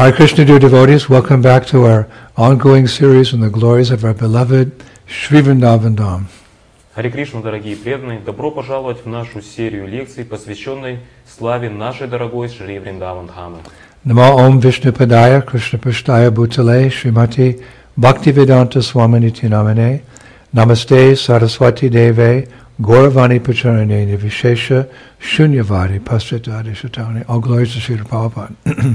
Hare Krishna, dear devotees, welcome back to our ongoing series on the glories of our beloved Shri Vrindavan Dham. Харе Кришна, дорогие преданные, добро пожаловать в нашу серию лекций, посвященной славе нашей дорогой Шри Вриндаван Дхамы. Namo Om Vishnu Padaya Krishna Pashtaya Bhutale Srimati Bhaktivedanta Swaminiti Namane Namaste Saraswati Deve Gauravani Pacharane Nivishesha Shunyavadi Paschatadi Shatani. All glories to Srila Prabhupada.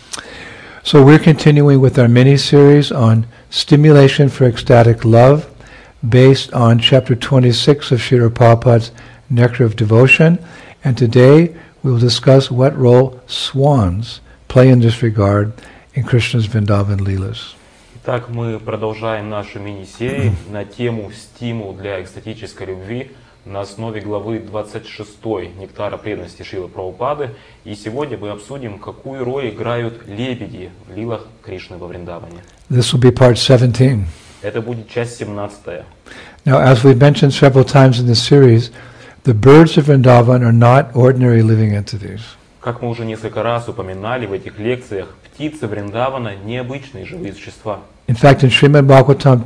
So we're continuing with our mini-series on stimulation for ecstatic love based on chapter 26 of Srila Prabhupada's Nectar of Devotion. And today we will discuss what role swans play in this regard in Krishna's Vrindavan Leelas. Итак, мы продолжаем нашу мини-серию на тему «Стимул для экстатической любви» на основе главы 26 «Нектара преданности» Шрилы Прабхупады. И сегодня мы обсудим, какую роль играют лебеди в лилах Кришны во Вриндаване. This will be part 17. Это будет часть 17. Now, as we've mentioned several times in this series, the birds of Vrindavan are not ordinary living entities. Как мы уже несколько раз упоминали в этих лекциях, птицы Вриндавана необычные живые существа. In fact, in Srimad Bhagavatam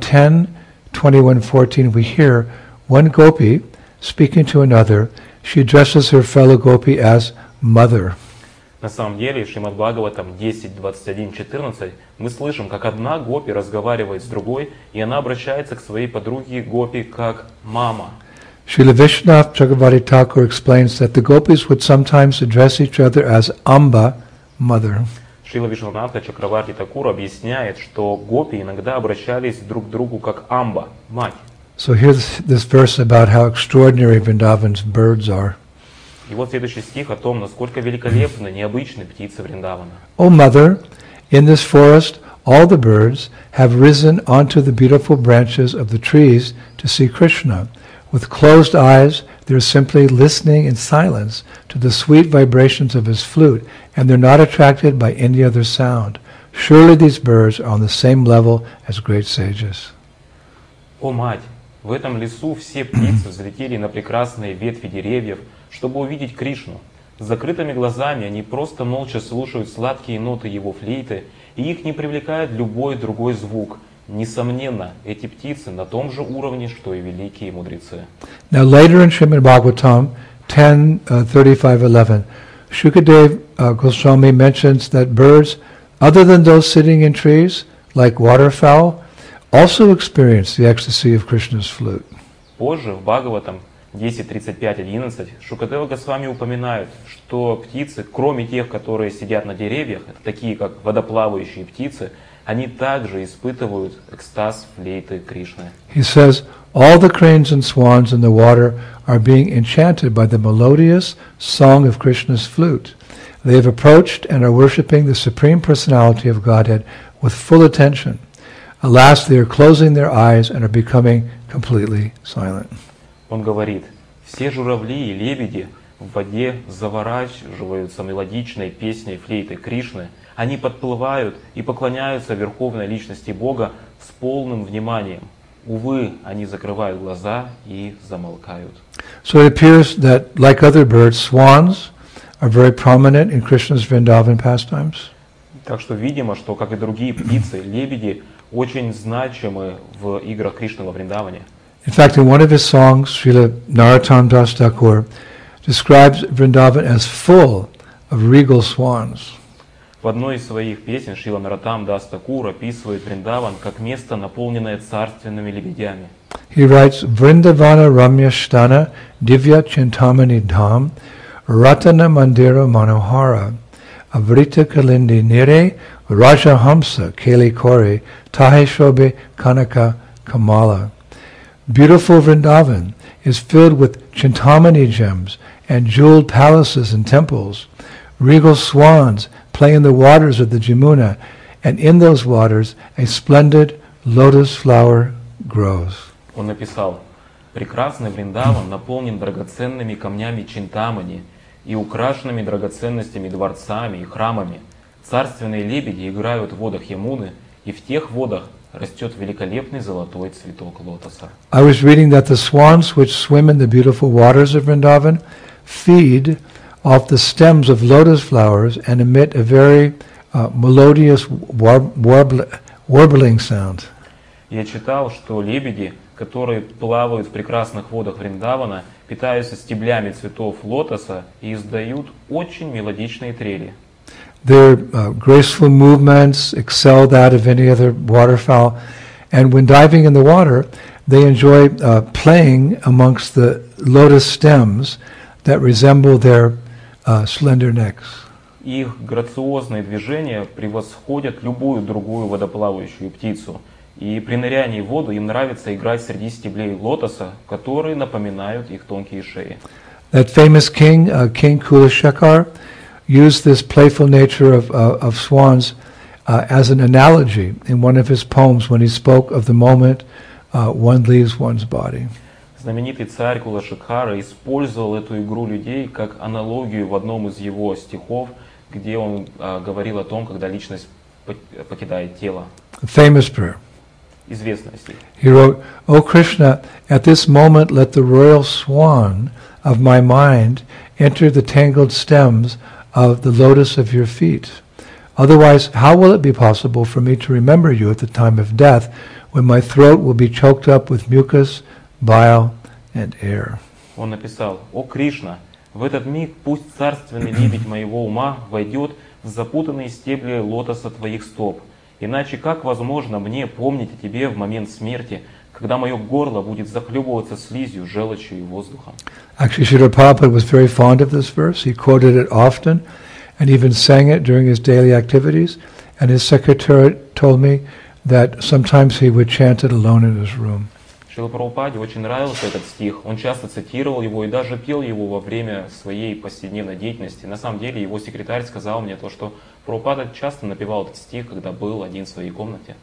10:21-14, we hear one gopi speaking to another. She addresses her fellow gopi as mother. На самом деле, в Шримад Бхагаватам 10:21-14 мы слышим, как одна гопи разговаривает с другой, и она обращается к своей подруге гопи как мама. Srila Vishwanath Chakravarti Thakur explains that the gopis would sometimes address each other as Amba, mother. Шрила Вишванатха Чакраварти Такур объясняет, что гопи иногда обращались друг к другу как Амба, мать. So here's this verse about how extraordinary Vrindavan's birds are. И вот следующий стих о том, насколько великолепны, необычны птицы Вриндавана. O mother, in this forest all the birds have risen onto the beautiful branches of the trees to see Krishna. With closed eyes, they're simply listening in silence to the sweet vibrations of his flute, and they're not attracted by any other sound. Surely these birds are on the same level as great sages. О мать, в этом лесу все птицы взлетели на прекрасные ветви деревьев, чтобы увидеть Кришну. С закрытыми глазами они просто молча слушают сладкие ноты его флейты, и их не привлекает любой другой звук. Несомненно, эти птицы на том же уровне, что и великие мудрецы. Now later in Srimad Bhagavatam 10:35-11, Shukadev Goswami mentions that birds, other than those sitting in trees, like waterfowl, also experience the ecstasy of Krishna's flute. Позже в Бхагаватам 10:35-11 Шукадева Госвами упоминает, что птицы, кроме тех, которые сидят на деревьях, это такие как водоплавающие птицы, они также испытывают экстаз флейты Кришны. He says, all the cranes and swans in the water are being enchanted by the melodious song of Krishna's flute. They have approached and are worshipping the Supreme Personality of Godhead with full attention. Alas, they are closing their eyes and are becoming completely silent. Он говорит, все журавли и лебеди в воде завораживаются мелодичной песней флейты Кришны. Они подплывают и поклоняются Верховной Личности Бога с полным вниманием. Увы, они закрывают глаза и замолкают. So it appears that, like other birds, swans are very prominent in Krishna's Vrindavan pastimes. Так что видимо, что, как и другие птицы, лебеди очень значимы в играх Кришны во Вриндаване. In fact, in one of his songs, Srila Narottam Das Thakur describes Vrindavan as full of regal swans. В одной из своих песен Шрила Наротам Дас Такур описывает Вриндаван как место, наполненное царственными лебедями. He writes, Vrindavana Ramya Sthana Divya Chintamani Dham Ratana Mandira Manohara Avrita Kalindi Nire Raja Hamsa Keli Kori Tahe Shobe Kanaka Kamala. Beautiful Vrindavan is filled with Chintamani gems and jeweled palaces and temples. Regal swans play in the waters of the Jamuna, and in those waters a splendid lotus flower grows. Он написал, прекрасный Вриндаван наполнен драгоценными камнями Чинтамани и украшенными драгоценностями дворцами и храмами. Царственные лебеди играют в водах Ямуны, и в тех водах растет великолепный золотой цветок лотоса. I was reading that the swans which swim in the beautiful waters of Vrindavan feed off the stems of lotus flowers and emit a very melodious warbling sound. Я читал, что лебеди, которые плавают в прекрасных водах Вриндавана, питаются стеблями цветов лотоса и издают очень мелодичные трели. Their graceful movements excel that of any other waterfowl, and when diving in the water, they enjoy playing amongst the lotus stems that resemble their slender necks. Их грациозные движения превосходят любую другую водоплавающую птицу. И при нырянии в воду им нравится играть среди стеблей лотоса, которые напоминают их тонкие шеи. That famous king, King Kulashekar, used this playful nature of swans as an analogy in one of his poems when he spoke of the moment one leaves one's body. Знаменитый царь Кулашекхара использовал эту игру людей как аналогию в одном из его стихов, где он говорил о том, когда личность покидает тело. A famous prayer. Известный стих. He wrote, "O Krishna, at this moment let the royal swan of my mind enter the tangled stems of the lotus of your feet. Otherwise, how will it be possible for me to remember you at the time of death, when my throat will be choked up with mucus, bile, and air?" Он написал: «О Кришна, в этот миг пусть царственный лебедь моего ума войдет в запутанные стебли лотоса твоих стоп. Иначе как возможно мне помнить о тебе в момент смерти, когда мое горло будет захлебываться слизью, желчью и воздухом?» Actually, Srila Prabhupada was very fond of this verse. He quoted it often and even sang it during his daily activities. And his secretary told me that sometimes he would chant it alone in his room. Шрила Прабхупаде очень нравился этот стих, он часто цитировал его и даже пел его во время своей повседневной деятельности. На самом деле его секретарь сказал мне то, что Прабхупада часто напевал этот стих, когда был один в своей комнате.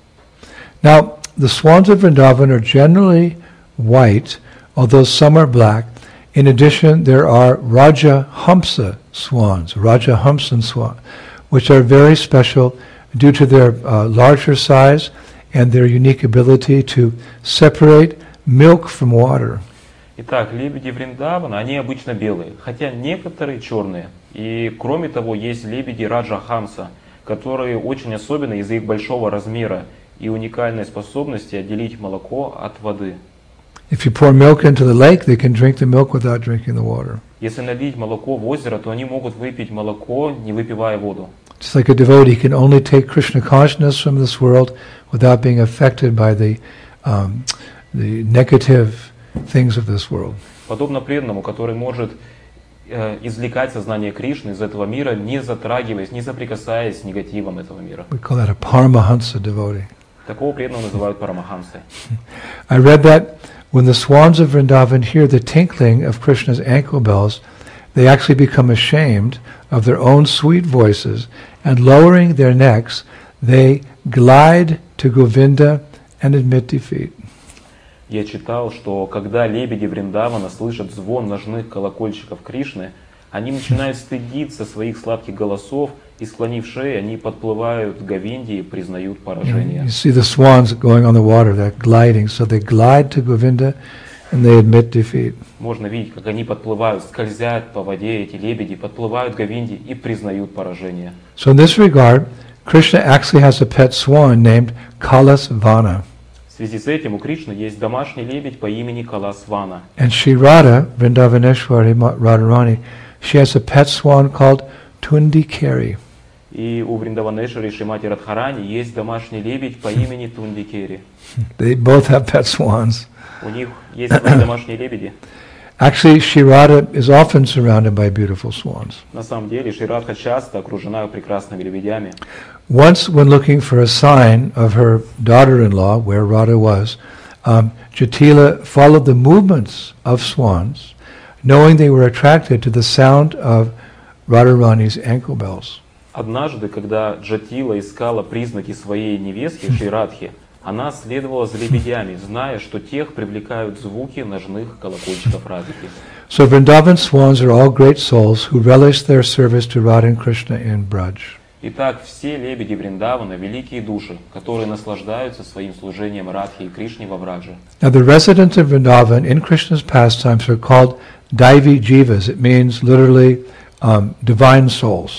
Now, the swans of Vrindavan are generally white, although some are black. In addition, there are Rajahamsa swans, Rajahamsan swan, which are very special due to their larger size and their unique ability to separate milk from water. Итак, лебеди Вриндавана, они обычно белые, хотя некоторые черные. И кроме того, есть лебеди Раджа Хамса, которые очень особенны из-за их большого размера и уникальной способности отделить молоко от воды. If you pour milk into the lake, they can drink the milk without drinking the water. Если налить молоко в озеро, то они могут выпить молоко, не выпивая воду. Just like a devotee can only take Krishna consciousness from this world without being affected by the negative things of this world. Подобно преданному, который может извлекать сознание Кришны из этого мира, не затрагиваясь, не соприкасаясь с негативом этого мира. We call that a Paramahansa devotee. Такого преданного называют парамахамсой. I read that when the swans of Vrindavan hear the tinkling of Krishna's ankle bells, they actually become ashamed of their own sweet voices, and lowering their necks, they glide to Govinda and admit defeat. Я читал, что когда лебеди Вриндавана слышат звон ножных колокольчиков Кришны, они начинают стыдиться своих сладких голосов, и, склонив шеи, они подплывают к Говинде и признают поражение. You see the swans going on the water, they're gliding, so they glide to Govinda and they admit defeat. Можно видеть, как они подплывают, скользят по воде, эти лебеди подплывают к Говинде и признают поражение. So in this regard, Krishna actually has a pet swan named Kalasvana. В связи с этим у Кришны есть домашний лебедь по имени Каласвана. And Shri Radha, Vrindavaneshwari Radharani, she has a pet swan called Tundikeri. И у Вриндаванешвари Шримати Радхарани есть домашний лебедь по имени Тундикери. They both have pet swans. У них есть свои домашние лебеди. Actually, Shri Radha is often surrounded by beautifул swans. На самом деле Шри Радха часто окружена прекрасными лебедями. Once, when looking for a sign of her daughter-in-law, where Radha was, Jatila followed the movements of swans, knowing they were attracted to the sound of Radharani's ankle bells. Однажды, когда Джатила искала признаки своей невестки Шри Радхи, она следовала за лебедями, зная, что тех привлекают звуки ножных колокольчиков Радхи. So Vrindavan swans are all great souls who relish their service to Radha and Krishna in Braj. Итак, все лебеди Вриндавана – великие души, которые наслаждаются своим служением Радхи и Кришне во Брадже. Now the residents of Vrindavan in Krishna's pastimes are called Daivi Jivas. It means literally divine souls.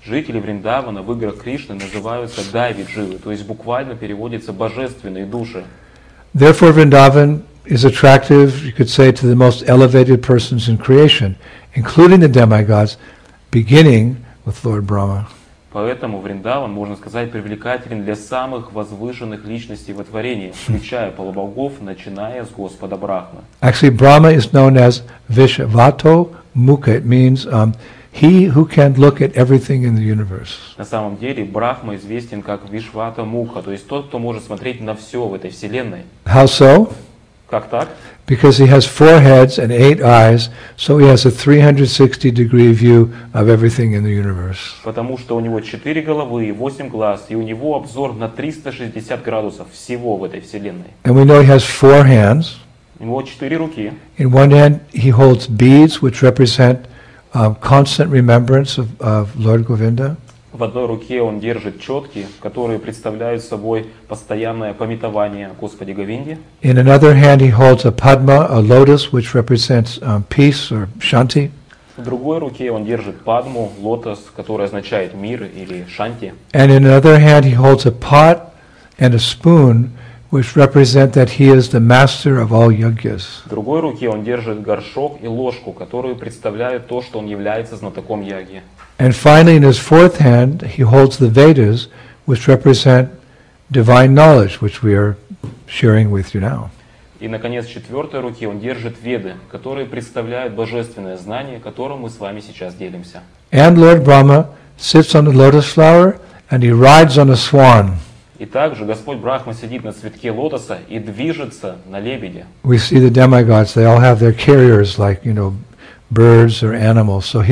Жители Вриндавана в играх Кришны называются дайви-дживы, то есть буквально переводится «божественные души». Therefore, Vrindavan is attractive, you could say, to the most elevated persons in creation, including the demigods, beginning with Lord Brahma. Поэтому Вриндаван, можно сказать, привлекателен для самых возвышенных личностей во творении, включая полубогов, начиная с Господа Брахмы. Actually, Brahma is known as Vishvato Mukha. It means he who can look at everything in the universe. На самом деле Брахма известен как Вишвата Муха, то есть тот, кто может смотреть на все в этой вселенной. How so? Как так? Because he has 4 heads and 8 eyes, so he has a 360-degree view of everything in the universe. Потому что у него 4 головы и 8 глаз, и у него обзор на 360 градусов всего в этой вселенной. And we know he has 4 hands. У него 4 руки. In one hand, he holds beads, which represent constant remembrance of Lord Govinda. В одной руке он держит четки, которые представляют собой постоянное памятование о Господе Говинде. In another hand, he holds a padma, a lotus, which represents peace or shanti. В другой руке он держит падму, лотос, который означает мир или шанти. And in another hand, he holds a pot and a spoon, which represent that he is the master of all yajnas. В другой руке он держит горшок и ложку, которые представляют то, что он является знатоком яги. And finally, in his 4th hand, he holds the Vedas, which represent divine knowledge, which we are sharing with you now. И, наконец, в 4-й руке он держит Веды, которые представляют божественное знание, которым мы с вами сейчас делимся. And Lord Brahma sits on the lotus flower and he rides on a swan. И также Господь Брахма сидит на цветке лотоса и движется на лебеде. We see the demigods; they all have their carriers, like birds or animals. So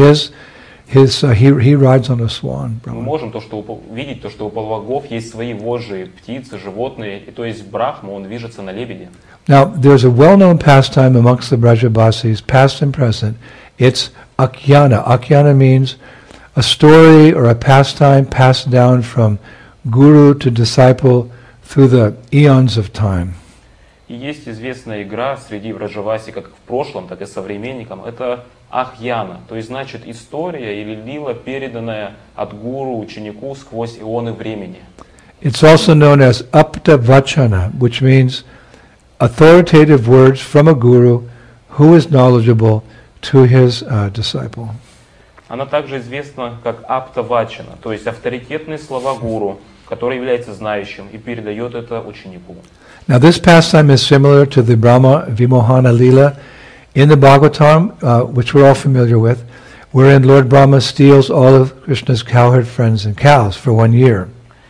he rides on a swan. Мы можем видеть то, что у полубогов есть свои вожжи, птицы, животные, и то есть Брахма, он движется на лебеде. Now, there's a well-known pastime amongst the Brajabasis, past and present. It's Akhyana. Akhyana means a story or a pastime passed down from guru to disciple through the eons of time. И есть известная игра среди Враджаваси, как в прошлом, так и современникам. Это Ахьяна, то есть значит история или лила, переданная от гуру ученику сквозь ионы времени. It's also known as Apta Vachana, which means authoritative words from a guru who is knowledgeable to his disciple. Она также известна как Апта Вачана, то есть авторитетные слова гуру, который является знающим и передает это ученику. Now this pastime is similar to the Brahma Vimohana Lila in the Bhagavatam, which we're all familiar with, wherein Lord Brahma steals all of Krishna's cowherd friends and cows for 1 year.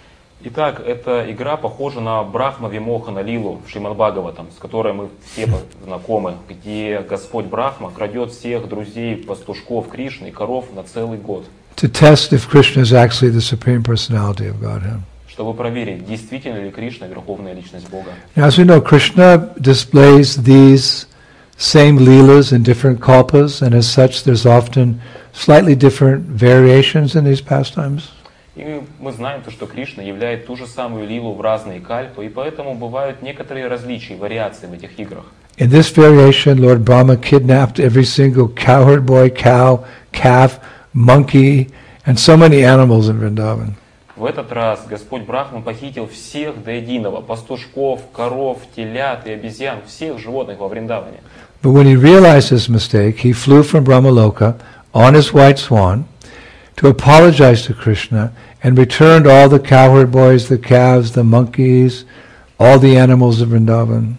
Итак, эта игра похожа на Брахма Вимохана Лилу в Шримад Бхагаватам, с которой мы все знакомы, где Господь Брахма крадет всех друзей, пастушков Кришны и коров на целый год. To test if Krishna is actually the Supreme Personality of Godhead. Чтобы проверить, действительно ли Кришна Верховная Личность Бога. Now, as we know, Krishna displays these same leelas in different kalpas, and as such, there's often slightly different variations in these pastimes. И мы знаем, что Кришна являет ту же самую лилу в разные кальпы, и поэтому бывают некоторые различия, вариации в этих играх. In this variation, Lord Brahma kidnapped every single cowherd boy, cow, calf, monkey, and so many animals in Vrindavan. В этот раз Господь Брахма похитил всех до единого, пастушков, коров, телят и обезьян, всех животных во Вриндаване. But when he realized his mistake, he flew from Brahmaloka on his white swan to apologize to Krishna and returned all the cowherd boys, the calves, the monkeys, all the animals of Vrindavan.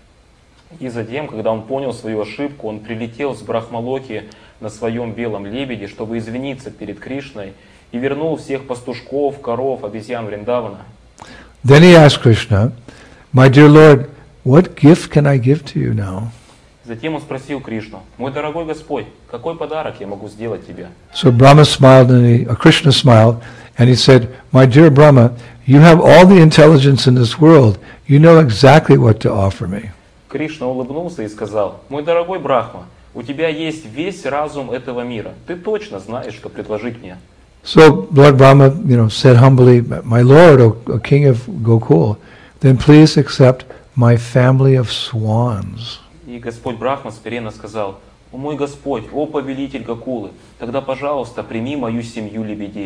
И затем, когда он понял свою ошибку, он прилетел с Брахмалоки на своем белом лебеде, чтобы извиниться перед Кришной, и вернул всех пастушков, коров, обезьян Вриндавана. Then he asked Krishna, "My dear Lord, what gift can I give to you now?" Затем он спросил Кришну: «Мой дорогой Господь, какой подарок я могу сделать тебе?» So Brahma smiled and Krishna smiled and he said, "My dear Brahma, you have all the intelligence in this world. You know exactly what to offer me." Кришна улыбнулся и сказал: «Мой дорогой Брахма, у тебя есть весь разум этого мира. Ты точно знаешь, что предложить мне». So Lord Brahma, said humbly, "My Lord, O King of Gokul, then please accept my family of swans." И Господь Брахма смиренно сказал: «О мой Господь, о повелитель Гокулы, тогда, пожалуйста, прими мою семью лебедей».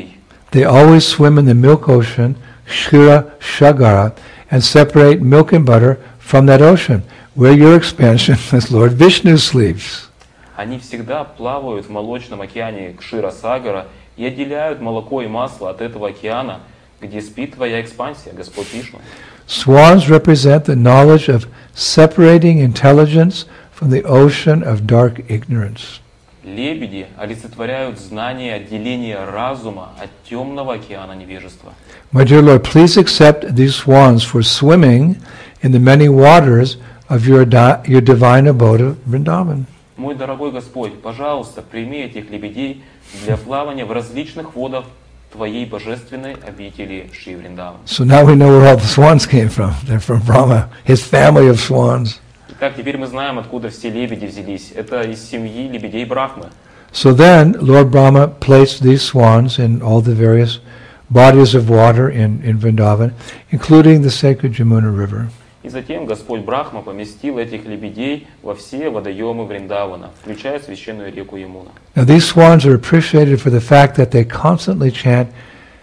They always swim in the milk ocean, Kshira Shagara, and separate milk and butter from that ocean, where your expansion as Lord Vishnu sleeps. Они всегда плавают в молочном океане Кшира-Сагара и отделяют молоко и масло от этого океана, где спит твоя экспансия, Господь Вишну. Swans represent the knowledge of separating intelligence from the ocean of dark ignorance. Лебеди олицетворяют знание отделения разума от темного океана невежества. My dear Lord, please accept these swans for swimming in the many waters of your divine abode of Vrindavan. Мой дорогой Господь, пожалуйста, прими этих лебедей для плавания в различных водах Твоей божественной обители Шри Вриндаван. So now we know where all the swans came from. They're from Brahma, his family of swans. Итак, теперь мы знаем, откуда все лебеди взялись. Это из семьи лебедей Брахмы. So then, Lord Brahma placed these swans in all the various bodies of water in Vrindavan, including the sacred Yamuna River. И затем Господь Брахма поместил этих лебедей во все водоемы Вриндавана, включая священную реку Ямуна. Now these swans are appreciated for the fact that they constantly chant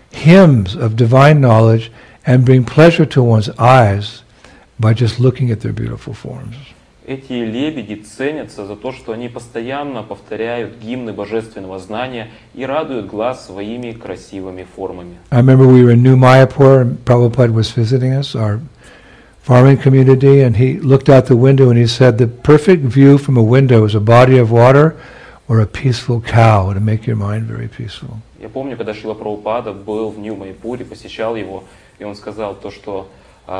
hymns of divine knowledge and bring pleasure to one's eyes by just looking at their beautiful forms. Эти лебеди ценятся за то, что они постоянно повторяют гимны божественного знания и радуют глаз своими красивыми формами. I remember we were in New Mayapur and Prabhupada was visiting us, our farming community, and he looked out the window and he said, the perfect view from a window is a body of water or a peaceful cow. It'll make your mind very peaceful. Я помню, когда Шрила Прабхупада был в Нью-Майпуре, посещал его, и он сказал то, что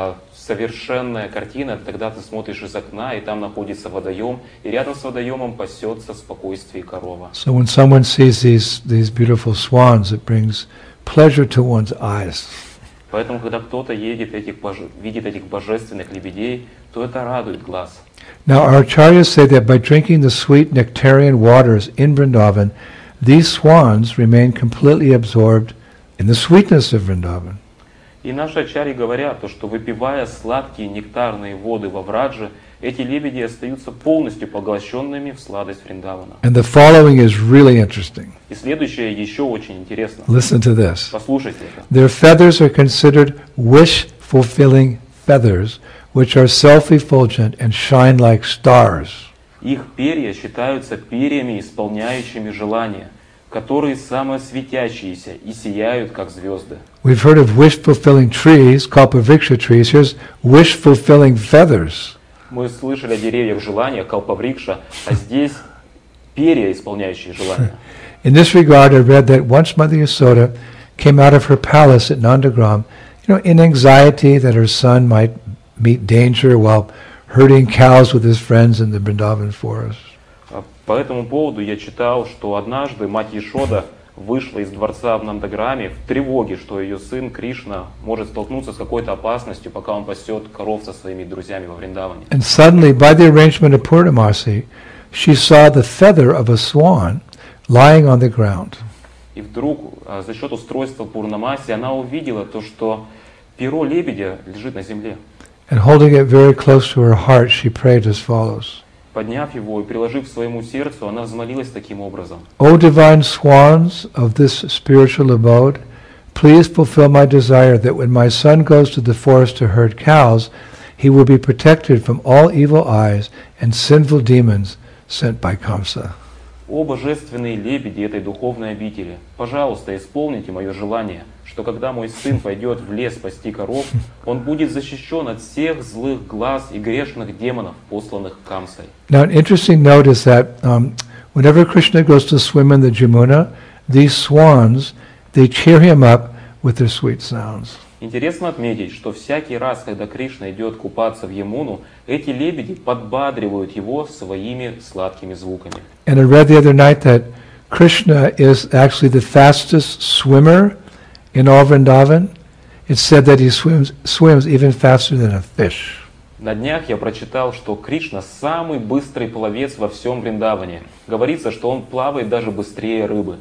совершенная картина, тогда ты смотришь из окна, и там находится водоем, и рядом с водоемом пасется спокойствие корова. So when someone sees these beautiful swans, it brings pleasure to one's eyes. Поэтому, когда кто-то видит этих божественных лебедей, то это радует глаз. Now our acharyas say that by drinking the sweet nectarian waters in Vrindavan, these swans remain completely absorbed in the sweetness of Vrindavan. И наши ачарьи говорят, то, что выпивая сладкие нектарные воды во Врадже, эти лебеди остаются полностью поглощенными в сладость Вриндавана. And the following is really interesting. И следующее еще очень интересно. Listen to this. Послушайте это. Their feathers are considered wish-fulfilling feathers, which are self-effulgent and shine like stars. Их перья считаются перьями, исполняющими желания, которые самосветящиеся и сияют, как звезды. We've heard of wish-fulfilling trees, kalpavriksha trees. Here's wish-fulfilling feathers. Мы слышали о деревьях желания, калпаврикша, а здесь перья, исполняющие желания. In this regard, I read that once Mother Yasoda came out of her palace at Nandagram, in anxiety that her son might meet danger while herding cows with his friends in the Vrindavan forest. По этому поводу я читал, что однажды мать Яшода вышла из дворца в Нандаграме в тревоге, что ее сын Кришна может столкнуться с какой-то опасностью, пока он пасет коров со своими друзьями во Вриндаване. And suddenly, by the arrangement of Purnamasi, she saw the feather of a swan lying on the ground. И вдруг, за счет устройства Пурнамаси, она увидела то, что перо лебедя лежит на земле. And holding it very close to her heart, she prayed as follows. Подняв его и приложив к своему сердцу, она взмолилась таким образом. O divine swans of this spiritual abode, please fulfill my desire that when my son goes to the forest to herd cows, he will be protected from all evil eyes and sinful demons sent by Kamsa. О божественные лебеди этой духовной обители, пожалуйста, исполните мое желание, что когда мой сын пойдет в лес пасти коров, он будет защищен от всех злых глаз и грешных демонов, посланных Камсой. Now, an interesting note is that whenever Krishna goes to swim in the Jamuna, these swans, they cheer him up with their sweet sounds. Интересно отметить, что всякий раз, когда Кришна идет купаться в Ямуну, эти лебеди подбадривают его своими сладкими звуками. And I read the other night that Krishna is actually the fastest swimmer in all Vrindavan. It's said that he swims even faster than a fish. На днях я прочитал, что Кришна самый быстрый пловец во всем Вриндаване. Говорится, что он плавает даже быстрее рыбы.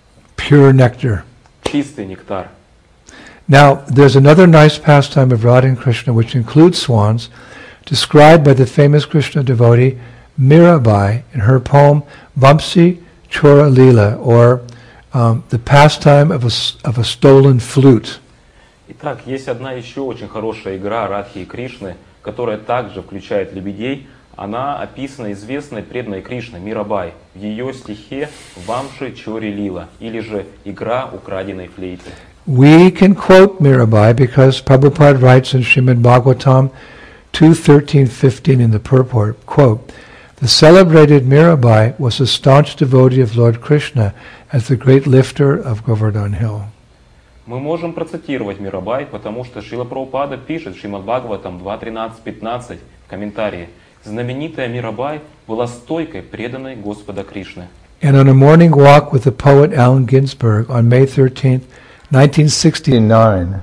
Pure nectar. Чистый нектар. Now, there's another nice pastime of Radha and Krishna which includes swans, described by the famous Krishna devotee Mirabai in her poem Vamsi Chora Leela, or the pastime of a stolen flute. Итак, есть одна еще очень хорошая игра Радхи и Кришны, которая также включает лебедей. Она описана известной преданной Кришной Мирабай в ее стихе «Вамши Чори Лила» или же «Игра украденной флейты». We can quote Mirabai because Prabhupada writes in Srimad Bhagavatam 2:13-15 in the purport, quote, "The celebrated Mirabai was a staunch devotee of Lord Krishna as the great lifter of Govardhan Hill." Мы можем процитировать Мирабай, потому что Шрила Прабхупада пишет в Шримад Бхагаватам 2.13-15 в комментарии: знаменитая Мирабай была стойкой, преданной Господа Кришны. And on a morning walk with the poet Allen Ginsberg on May 13th, 1969,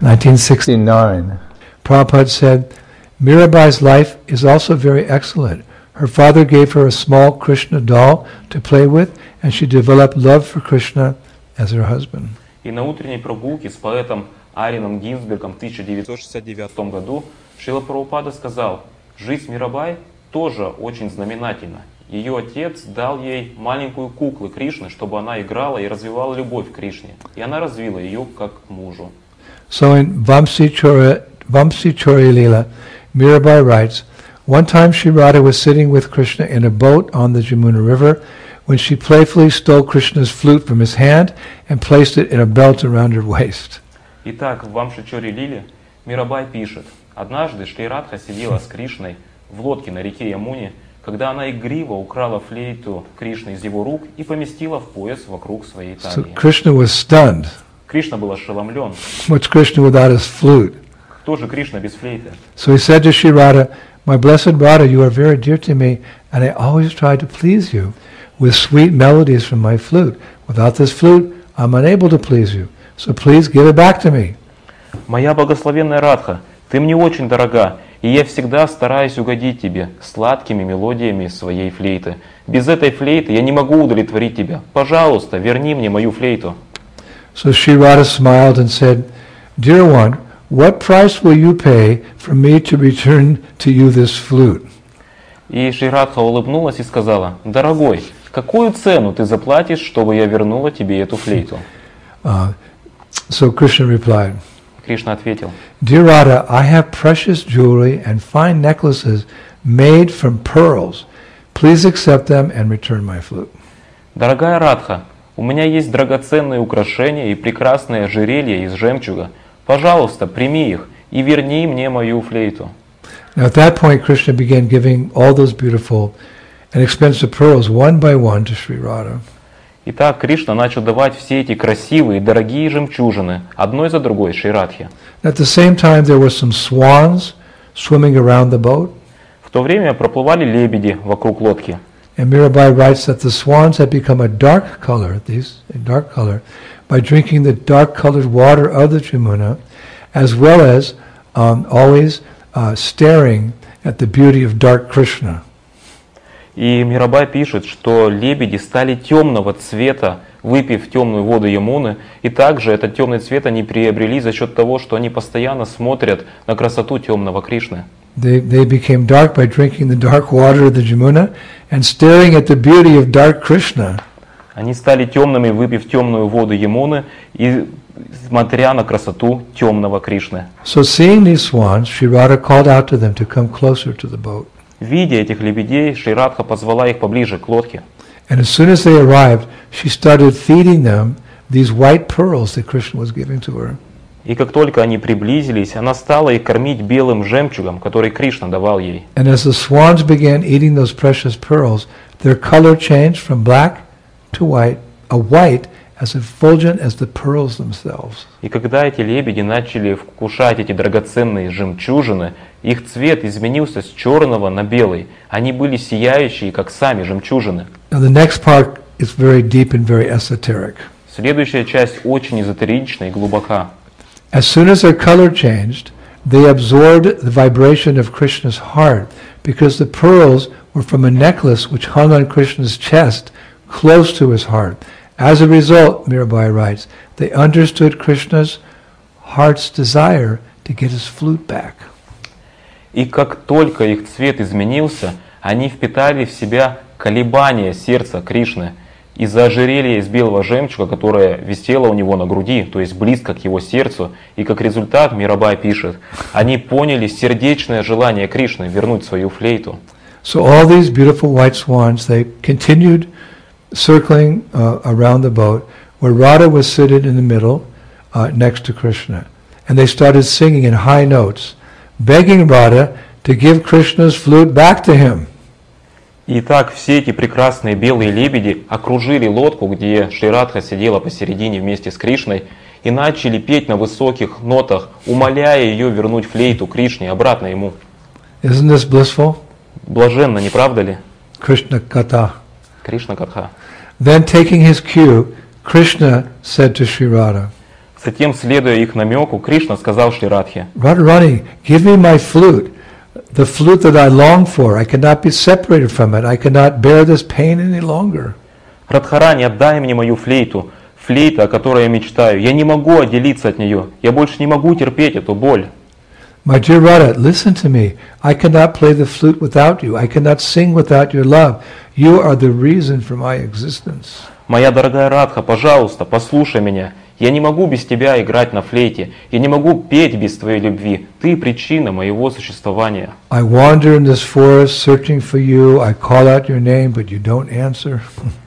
Prabhupada said, Mirabai's life is also very excellent. Her father gave her a small Krishna doll to play with, and she developed love for Krishna as her husband. И на утренней прогулке с поэтом Арином Гинзбергом в 1969 году Шрила Прабхупада сказал: жизнь Мирабай тоже очень знаменательна. Ее отец дал ей маленькую куклу Кришны, чтобы она играла и развивала любовь к Кришне. И она развила ее как к мужу. So in Vamsi Chori Lila, Mirabai writes, one time Sri Radha was sitting with Krishna in a boat on the Jamuna River when she playfully stole Krishna's flute from his hand and placed it in a belt around her waist. Итак, в Вамши Чори Лиле Мирабай пишет: однажды Шри Радха сидела с Кришной в лодке на реке Ямуне, когда она игриво украла флейту Кришны из его рук и поместила в пояс вокруг своей талии. So Krishna was stunned. Кришна был ошеломлен. What's Krishna without his flute? Кто же Кришна без флейты? So he said to Sri Radha, "My blessed Radha, you are very dear to me, and I always try to please you with sweet melodies from my flute. Without this flute, I'm unable to please you. So please give it back to me." Моя благословенная Радха, ты мне очень дорога, и я всегда стараюсь угодить тебе сладкими мелодиями своей флейты. Без этой флейты я не могу удовлетворить тебя. Пожалуйста, верни мне мою флейту. So Sri Radha smiled and said, "Dear one, what price will you pay for me to return to you this flute?" И Шри Радха улыбнулась и сказала: дорогой, какую цену ты заплатишь, чтобы я вернула тебе эту флейту? So Krishna replied, Кришна ответил: "Dear Radha, I have precious jewelry and fine necklaces made from pearls. Please accept them and return my flute." дорогая Радха, у меня есть драгоценные украшения и прекрасные ожерелья из жемчуга. Пожалуйста, прими их и верни мне мою флейту. Now at that point, Krishna began giving all those beautiful and expensive pearls one by one to Sri Radha. Итак, Кришна начал давать все эти красивые, дорогие жемчужины, одной за другой Шри Радхе. At the same time, there were some swans swimming around the boat. В то время проплывали лебеди вокруг лодки. And Mirabai writes that the swans had become a dark color by drinking the dark-colored water of the Jamuna, as well as always staring at the beauty of dark Krishna. И Мирабай пишет, что лебеди стали темного цвета, выпив темную воду Ямуны, и также этот темный цвет они приобрели за счет того, что они постоянно смотрят на красоту темного Кришны. They became dark by drinking the dark water of the Jamuna and staring at the beauty of dark Krishna. Они стали темными, выпив темную воду Ямуны и смотря на красоту темного Кришны. So seeing these swans, Sri Radha called out to them to come closer to the boat. Видя этих лебедей, Шри Радха позвала их поближе к лодке. And as soon as they arrived, she started feeding them these white pearls that Krishna was giving to her. И как только они приблизились, она стала их кормить белым жемчугом, который Кришна давал ей. And as the swans began eating those precious pearls, their color changed from black to white, a white as effulgent as the pearls themselves. И когда эти лебеди начали вкушать эти драгоценные жемчужины, их цвет изменился с черного на белый. Они были сияющие, как сами жемчужины. Now the next part is very deep and very esoteric. Следующая часть очень эзотерична и глубока. As soon as their color changed, they absorbed the vibration of Krishna's heart, because the pearls were from a necklace which hung on Krishna's chest, close to his heart. As a result, Mirabai writes, they understood Krishna's heart's desire to get his flute back. И как только их цвет изменился, они впитали в себя колебания сердца Кришны. из-за ожерелья из белого жемчуга, которое висело у него на груди, то есть близко к его сердцу, и как результат, Мирабай пишет, они поняли сердечное желание Кришны вернуть свою флейту. So all these beautiful white swans, they continued circling around the boat, where Radha was seated in the middle, next to Krishna. And they started singing in high notes, begging Radha to give Krishna's flute back to him. Итак, все эти прекрасные белые лебеди окружили лодку, где Шри Радха сидела посередине вместе с Кришной, и начали петь на высоких нотах, умоляя ее вернуть флейту Кришне обратно ему. Isn't this blissful? Блаженно, не правда ли? Krishna Katha. Кришна Катха. Then taking his cue, Krishna said to Sri Radha, Затем, следуя их намеку, Кришна сказал Шри Радхе: Radharani, give me my flute, the flute that I long for. I cannot be separated from it. I cannot bear this pain any longer. Радхарани, отдай мне мою флейту, флейта, о которой я мечтаю. Я не могу отделиться от нее. Я больше не могу терпеть эту боль. My dear Radha, listen to me. I cannot play the flute without you. I cannot sing without your love. You are the reason for my existence. Моя дорогая Радха, пожалуйста, послушай меня. Я не могу без тебя играть на флейте. Я не могу петь без твоей любви. Ты причина моего существования. I wander in this forest searching for you. I call out your name, but you don't answer.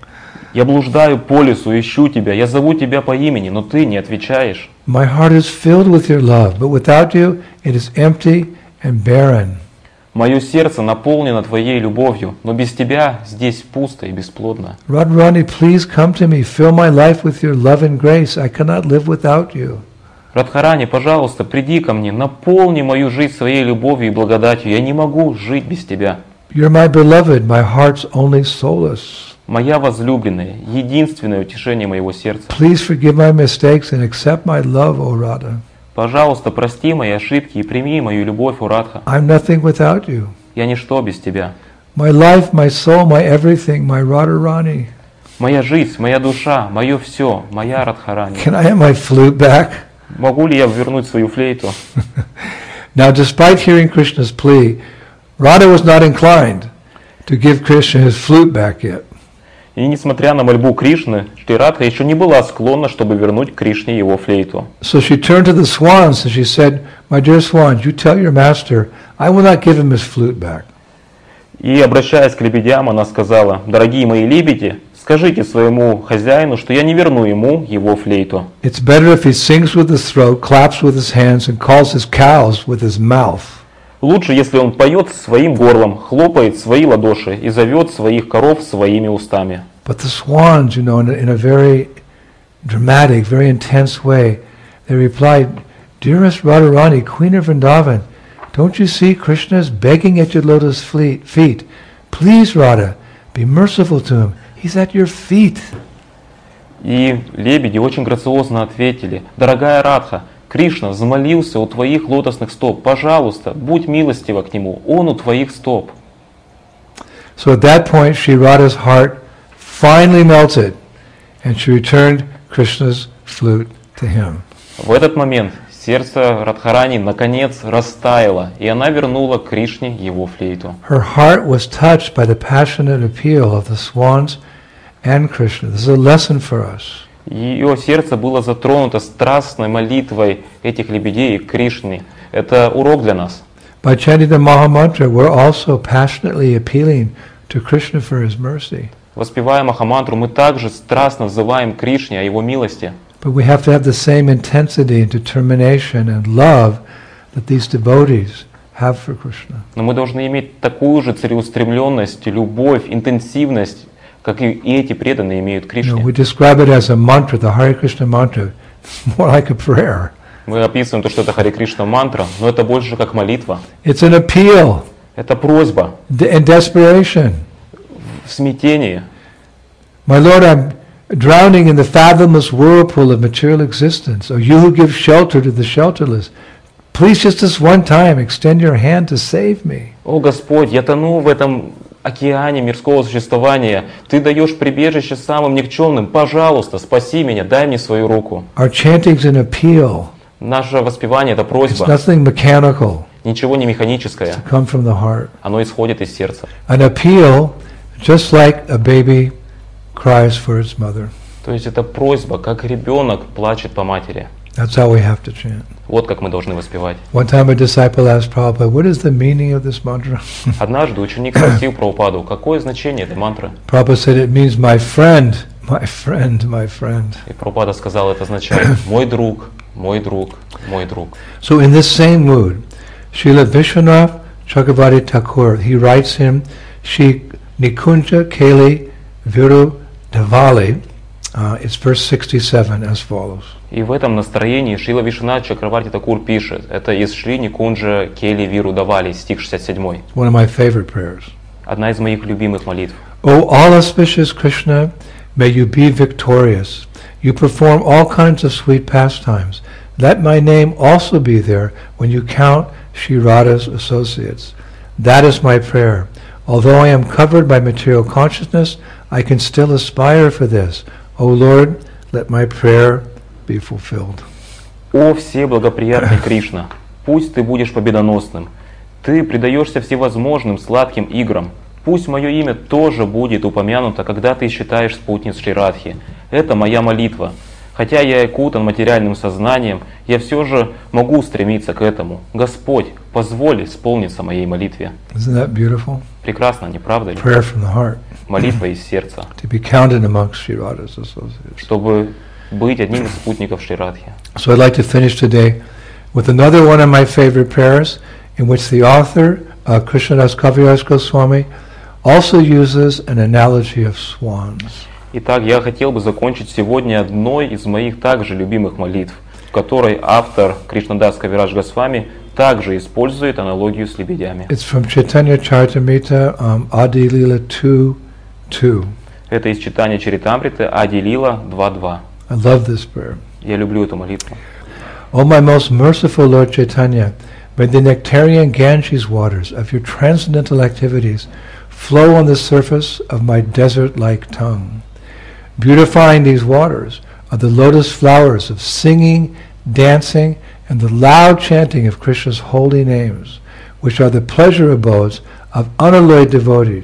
Я блуждаю по лесу, ищу тебя. Я зову тебя по имени, но ты не отвечаешь. My heart is filled with your love, but without you it is empty and barren. Мое сердце наполнено твоей любовью, но без тебя здесь пусто и бесплодно. Radharani, please come to me. Fill my life with your love and grace. I cannot live without you. Радхарани, пожалуйста, приди ко мне, наполни мою жизнь своей любовью и благодатью. Я не могу жить без тебя. You're my beloved, my heart's only solace. Моя возлюбленная, единственное утешение моего сердца. Please forgive my mistakes and accept my love, O Radha. Пожалуйста, прости мои ошибки и прими мою любовь, о Радха. I'm nothing without you. Я ничто без тебя. My life, my soul, my everything, my Radharani. Моя жизнь, моя душа, мое все, моя Радхарани. Can I have my flute back? Могу ли я вернуть свою флейту? Now, despite hearing Krishna's plea, Radha was not inclined to give Krishna his flute back yet. И несмотря на мольбу Кришны, Шри Радха еще не была склонна, чтобы вернуть Кришне его флейту. So she turned to the swans and she said, my dear swans, you tell your master, I will not give him his flute back. И, обращаясь к лебедям, она сказала: дорогие мои лебеди, скажите своему хозяину, что я не верну ему его флейту. It's better if he sings with his throat, claps with his hands, and calls his cows with his mouth. Лучше, если он поет своим горлом, хлопает свои ладоши и зовет своих коров своими устами. But the swans, in a very dramatic, very intense way, they replied, Dearest Radharani, Queen of Vrindavan, don't you see Krishna is begging at your lotus feet? Please, Radha, be merciful to him. He's at your feet. И лебеди очень грациозно ответили: дорогая Радха, Кришна взмолился у твоих лотосных стоп. Пожалуйста, будь милостива к нему, он у твоих стоп. So at that point, Sri Radha's heart finally melted, and she returned Krishna's flute to him. В этот момент сердце Радхарани наконец растаяло, и она вернула Кришне его флейту. Her heart was touched by the passionate appeal of the swans and Krishna. This is a lesson for us. Ее сердце было затронуто страстной молитвой этих лебедей к Кришне. Это урок для нас. By chanting the Mahamantra, we're also passionately appealing to Krishna for his mercy. Воспевая Махамантру, мы также страстно взываем Кришне о его милости. But we have to have the same intensity and determination and love that these devotees have for Krishna. Но мы должны иметь такую же целеустремленность, любовь, интенсивность, как и эти преданные имеют к Кришне. We describe it as a mantra, the Hare Krishna mantra, more like a prayer. Мы описываем то, что это Харе Кришна мантра, но это больше как молитва. It's an appeal. Это просьба. In desperation. В смятении. My Lord, I'm drowning in the fathomless whirlpool of material existence. O you who give shelter to the shelterless, please just this one time extend your hand to save me. О Господь, я тону в этом океане мирского существования. Ты даешь прибежище самым никчемным. Пожалуйста, спаси меня, дай мне свою руку. Our chanting's an appeal. Наше воспевание — это It's просьба. nothing mechanical. Ничего не механическое. To come from the heart. Оно исходит из сердца. An appeal, just like a baby cries for its mother. То есть это просьба, как ребенок плачет по матери. That's how we have to chant. Вот как мы должны воспевать. One time a disciple asked Prabhupada, what is the meaning of this mantra? Однажды ученик спросил Прабхупаду, какое значение этой мантры? Prabhupada said it means my friend, my friend, my friend. И Прабхупада сказал, это означает мой друг, мой друг, мой друг. So in this same mood, Srila Vishwanath Chakravarti Thakur, he writes him, Shri Nikunja Keli Viru Devali, it's verse 67 as follows. И в этом настроении Шрила Вишванат Чакраварти Такур пишет, это из Шри Никунджа Кели Виру Давали, стих 67. One of my favorite prayers. Одна из моих любимых молитв. O all auspicious Krishna, may you be victorious. You perform all kinds of sweet pastimes. Let my name also be there when you count Shri Radha's associates. That is my prayer. Although I am covered by material consciousness, I can still aspire for this. O Lord, let my prayer be fulfilled. О всеблагоприятный Кришна, пусть ты будешь победоносным. Ты предаешься всевозможным сладким играм. Пусть мое имя тоже будет упомянуто, когда ты считаешь спутниц Шри Радхи. Это моя молитва. Хотя я окутан материальным сознанием, я все же могу стремиться к этому. Господь, позволь исполниться моей молитве. Isn't that beautiful? Прекрасно, не правда ли? Prayer from the heart. Молитва из сердца. To be counted amongst Shri Radha's associates. Чтобы быть одним из спутников Шри Радхи. So I'd like to finish today with another one of my favorite prayers in which the author, Krishnadas Kaviraj Goswami, also uses an analogy of swans. Итак, я хотел бы закончить сегодня одной из моих также любимых молитв, в которой автор Кришнадас Кавирадж Госвами также использует аналогию с лебедями. It's from Chaitanya Charitamrita, Adi Lila 2:2. Это из читания Чаритамриты Ади Лила 2.2. I love this prayer. Я люблю эту молитву. O my most merciful Lord Chaitanya, may the nectarian Ganges waters of your transcendental activities flow on the surface of my desert-like tongue. Beautifying these waters are the lotus flowers of singing, dancing, and the loud chanting of Krishna's holy names, which are the pleasure abodes of unalloyed devotees.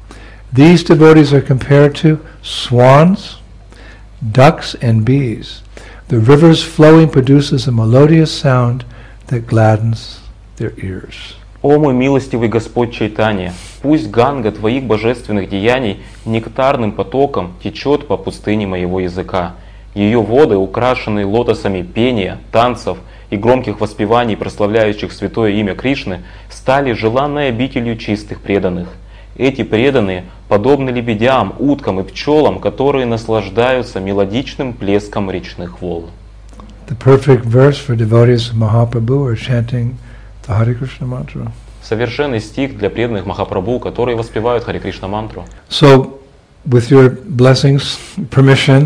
These devotees are compared to swans, ducks, and bees. The river's flowing produces a melodious sound that gladdens their ears. О мой милостивый Господь Чайтанья, пусть ганга Твоих божественных деяний нектарным потоком течет по пустыне моего языка. Ее воды, украшенные лотосами пения, танцев и громких воспеваний, прославляющих святое имя Кришны, стали желанной обителью чистых преданных. Эти преданные подобны лебедям, уткам и пчелам, которые наслаждаются мелодичным плеском речных волн. The perfect verse for devotees of Mahaprabhu are chanting the Hare Krishna mantra. Совершенный стих для преданных Махапрабху, которые воспевают Харе Кришна мантру. So, with your blessings, permission,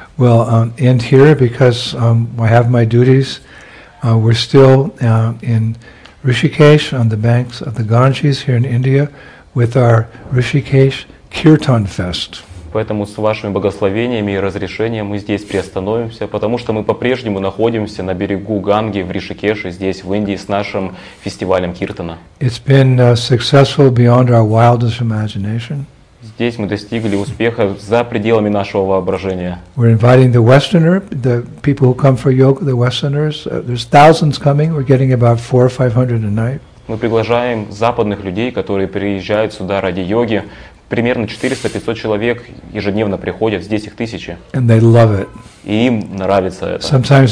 we'll end here because I have my duties. We're still in Rishikesh on the banks of the Ganges here in India with our Rishikesh Kirtan Fest. Поэтому с вашими благословениями и разрешением мы здесь приостановимся, потому что мы по-прежнему находимся на берегу Ганги в Ришикеше, здесь в Индии, с нашим фестивалем Киртана. It's been successful beyond our wildest imagination. Здесь мы достигли успеха за пределами нашего воображения. We're inviting the Westerner, the people who come for yoga, the Westerners. There's thousands coming. We're getting about 400 or 500 a night. Мы приглашаем западных людей, которые приезжают сюда ради йоги. Примерно 400-500 человек ежедневно приходят, здесь их тысячи. And they love it. И им нравится это. Sometimes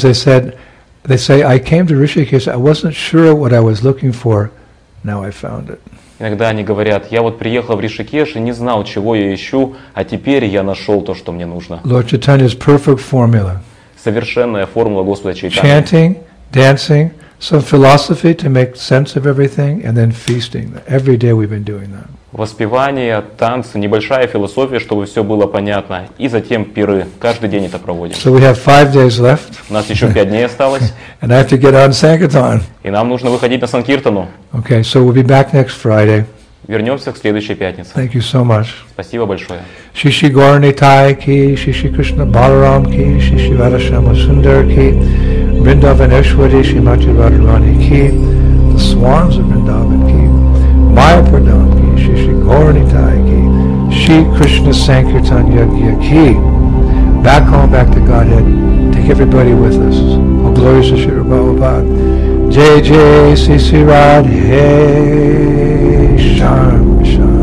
they say, I came to Rishikesh, I wasn't sure what I was looking for, now I found it. Иногда они говорят, я вот приехал в Ришикеш и не знал, чего я ищу, а теперь я нашел то, что мне нужно. Lord Chaitanya's perfect formula. Совершенная формула Господа Чайтаньи. Chanting, dancing, some philosophy to make sense of everything, and then feasting. Every day we've been doing that. Воспевание, танцы, небольшая философия, чтобы все было понятно. И затем пиры. Каждый день это проводим. So we have 5 days left. У нас еще 5 дней осталось. And I have to get on Sankirtan. И нам нужно выходить на Санкиртану. Okay, so we'll be back next Friday. Вернемся к следующей пятнице. Thank you so much. Спасибо большое. Shri Shri Gaur Nitai ki, Shri Shri Krishna Balaram ki, Shri Shri Radhashama Sundar ki, Vrindavaneshwari Shrimati Radharani ki, the swans of Vrindavan ki, Maya Pradhan ki, Shri Shri Gaur Nitai ki, Shri Krishna Sankirtan Yajna Ki. Back home, back to Godhead. Take everybody with us. All glories to Shri Prabhupada. Jai Jai Sri Sri Radhe Shyam Shyam.